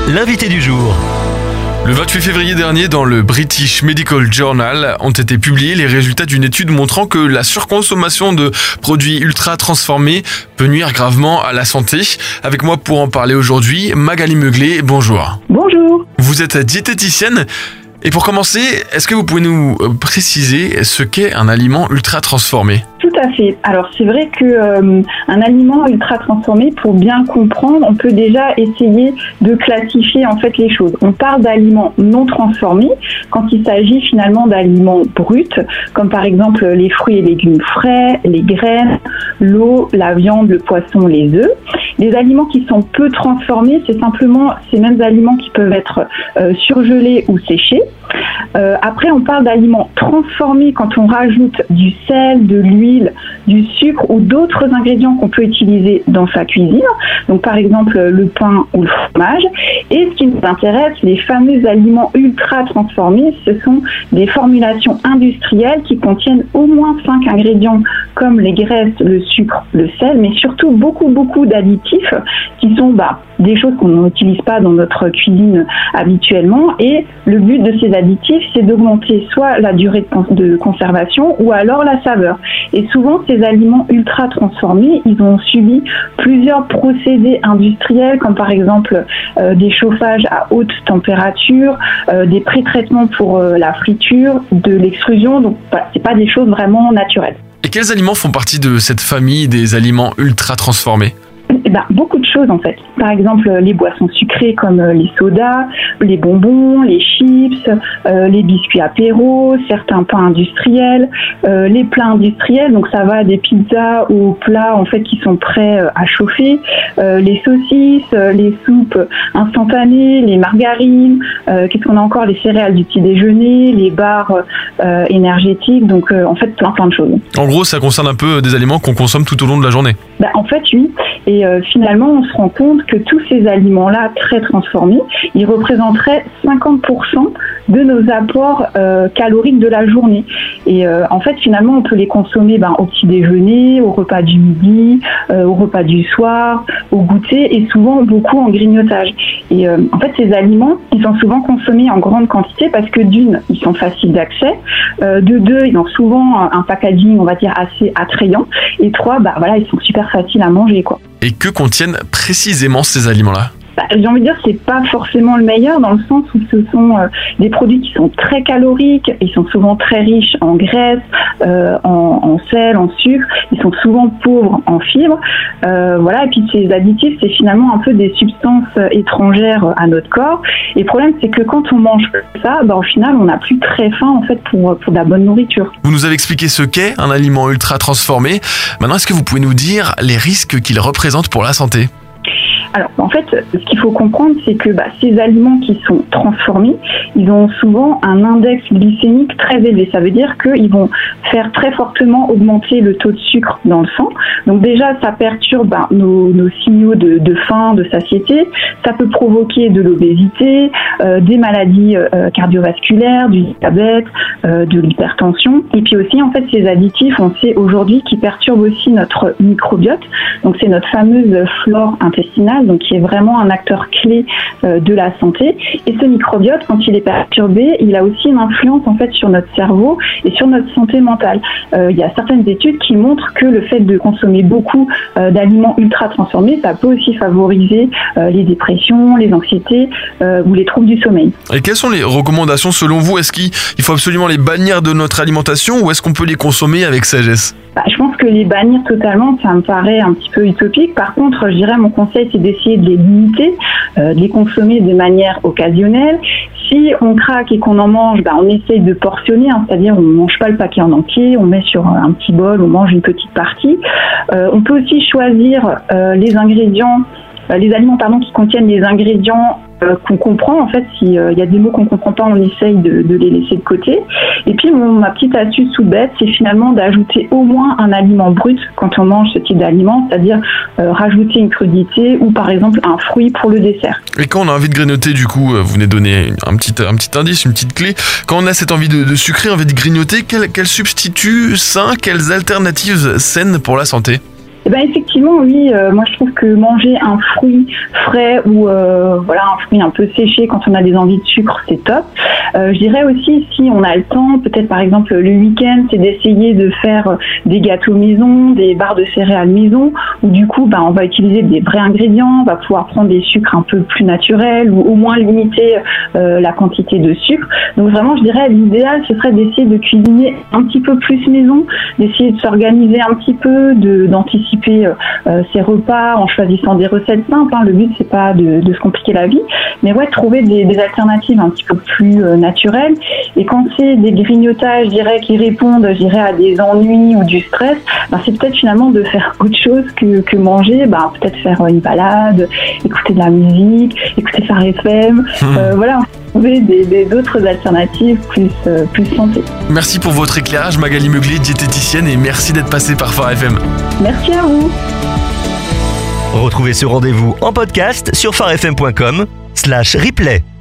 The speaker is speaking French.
l'invité du jour. Le 28 février dernier, dans le British Medical Journal, ont été publiés les résultats d'une étude montrant que la surconsommation de produits ultra transformés peut nuire gravement à la santé. Avec moi pour en parler aujourd'hui, Magali Meuglet, bonjour. Bonjour. Vous êtes diététicienne. Et pour commencer, est-ce que vous pouvez nous préciser ce qu'est un aliment ultra transformé ? Tout à fait. Alors c'est vrai que un aliment ultra transformé, pour bien comprendre, on peut déjà essayer de classifier en fait les choses. On parle d'aliments non transformés quand il s'agit finalement d'aliments bruts, comme par exemple les fruits et légumes frais, les graines, l'eau, la viande, le poisson, les œufs. Les aliments qui sont peu transformés, c'est simplement ces mêmes aliments qui peuvent être surgelés ou séchés. Après, on parle d'aliments transformés quand on rajoute du sel, de l'huile, du sucre ou d'autres ingrédients qu'on peut utiliser dans sa cuisine. Donc, par exemple, le pain ou le fromage. Et ce qui nous intéresse, les fameux aliments ultra transformés, ce sont des formulations industrielles qui contiennent au moins 5 ingrédients comme les graisses, le sucre, le sel, mais surtout beaucoup d'additifs qui sont des choses qu'on n'utilise pas dans notre cuisine habituellement. Et le but de ces additifs, c'est d'augmenter soit la durée de conservation ou alors la saveur. Et souvent, ces aliments ultra transformés, ils ont subi plusieurs procédés industriels, comme par exemple des chauffages à haute température, des pré-traitements pour la friture, de l'extrusion. Donc, c'est pas des choses vraiment naturelles. Et quels aliments font partie de cette famille des aliments ultra transformés ? Beaucoup de choses en fait. Par exemple, les boissons sucrées comme les sodas, les bonbons, les chips, les biscuits apéros, certains pains industriels, les plats industriels, donc ça va des pizzas aux plats en fait qui sont prêts à chauffer, les saucisses, les soupes instantanées, les margarines, qu'est-ce qu'on a encore, les céréales du petit déjeuner, les barres énergétiques, donc en fait plein de choses. En gros, ça concerne un peu des aliments qu'on consomme tout au long de la journée. En fait, oui. Et finalement, on se rend compte que tous ces aliments-là, très transformés, ils représenteraient 50% de nos apports caloriques de la journée. Et en fait, finalement, on peut les consommer au petit déjeuner, au repas du midi, au repas du soir, au goûter et souvent beaucoup en grignotage. Et en fait, ces aliments, ils sont souvent consommés en grande quantité parce que d'une, ils sont faciles d'accès, de deux, ils ont souvent un packaging, on va dire, assez attrayant, et trois, ils sont super faciles à manger, quoi. Et que contiennent précisément ces aliments-là ? J'ai envie de dire que c'est pas forcément le meilleur dans le sens où ce sont des produits qui sont très caloriques, ils sont souvent très riches en graisse, en sel, en sucre, ils sont souvent pauvres en fibres, et puis ces additifs c'est finalement un peu des substances étrangères à notre corps. Et le problème c'est que quand on mange ça, au final on n'a plus très faim en fait pour de la bonne nourriture. Vous nous avez expliqué ce qu'est un aliment ultra transformé. Maintenant, est-ce que vous pouvez nous dire les risques qu'il représente pour la santé ? Alors, en fait, ce qu'il faut comprendre, c'est que ces aliments qui sont transformés, ils ont souvent un index glycémique très élevé. Ça veut dire qu'ils vont faire très fortement augmenter le taux de sucre dans le sang. Donc déjà, ça perturbe nos signaux de faim, de satiété. Ça peut provoquer de l'obésité, des maladies cardiovasculaires, du diabète, de l'hypertension. Et puis aussi, en fait, ces additifs, on sait aujourd'hui qu'ils perturbent aussi notre microbiote. Donc c'est notre fameuse flore intestinale, donc qui est vraiment un acteur clé de la santé. Et ce microbiote, quand il est perturbé, il a aussi une influence en fait sur notre cerveau et sur notre santé mentale. Il y a certaines études qui montrent que le fait de consommer beaucoup d'aliments ultra transformés, ça peut aussi favoriser les dépressions, les anxiétés ou les troubles du sommeil. Et quelles sont les recommandations selon vous ? Est-ce qu'il faut absolument les bannir de notre alimentation ou est-ce qu'on peut les consommer avec sagesse ? Je pense que les bannir totalement, ça me paraît un petit peu utopique. Par contre, je dirais mon conseil, c'est d'essayer de les limiter, de les consommer de manière occasionnelle. Si on craque et qu'on en mange, on essaye de portionner, c'est-à-dire on ne mange pas le paquet en entier, on met sur un petit bol, on mange une petite partie. On peut aussi choisir les aliments qui contiennent les ingrédients qu'on comprend. En fait, s'il y a des mots qu'on ne comprend pas, on essaye de les laisser de côté. Et puis, ma petite astuce tout bête, c'est finalement d'ajouter au moins un aliment brut quand on mange ce type d'aliment, c'est-à-dire rajouter une crudité ou par exemple un fruit pour le dessert. Et quand on a envie de grignoter, du coup, vous venez donner un petit indice, une petite clé. Quand on a cette envie de sucrer, envie de grignoter, quel substitut sain, quelles alternatives saines pour la santé ? Effectivement, oui. Moi, je trouve que manger un fruit frais ou un fruit un peu séché quand on a des envies de sucre, c'est top. Je dirais aussi, si on a le temps, peut-être par exemple le week-end, c'est d'essayer de faire des gâteaux maison, des barres de céréales maison, où du coup, on va utiliser des vrais ingrédients, on va pouvoir prendre des sucres un peu plus naturels ou au moins limiter la quantité de sucre. Donc vraiment, je dirais, l'idéal, ce serait d'essayer de cuisiner un petit peu plus maison, d'essayer de s'organiser un petit peu, d'anticiper ses repas en choisissant des recettes simples. Le but, c'est pas de se compliquer la vie, mais trouver des alternatives un petit peu plus naturelles. Et quand c'est des grignotages, je dirais, qui répondent, à des ennuis ou du stress, c'est peut-être finalement de faire autre chose que manger. Peut-être faire une balade, écouter de la musique, écouter Phare FM. Trouver d'autres alternatives plus santé. Merci pour votre éclairage, Magali Meuglet, diététicienne, et merci d'être passée par Phare FM. Merci à vous. Retrouvez ce rendez-vous en podcast sur pharefm.com/replay.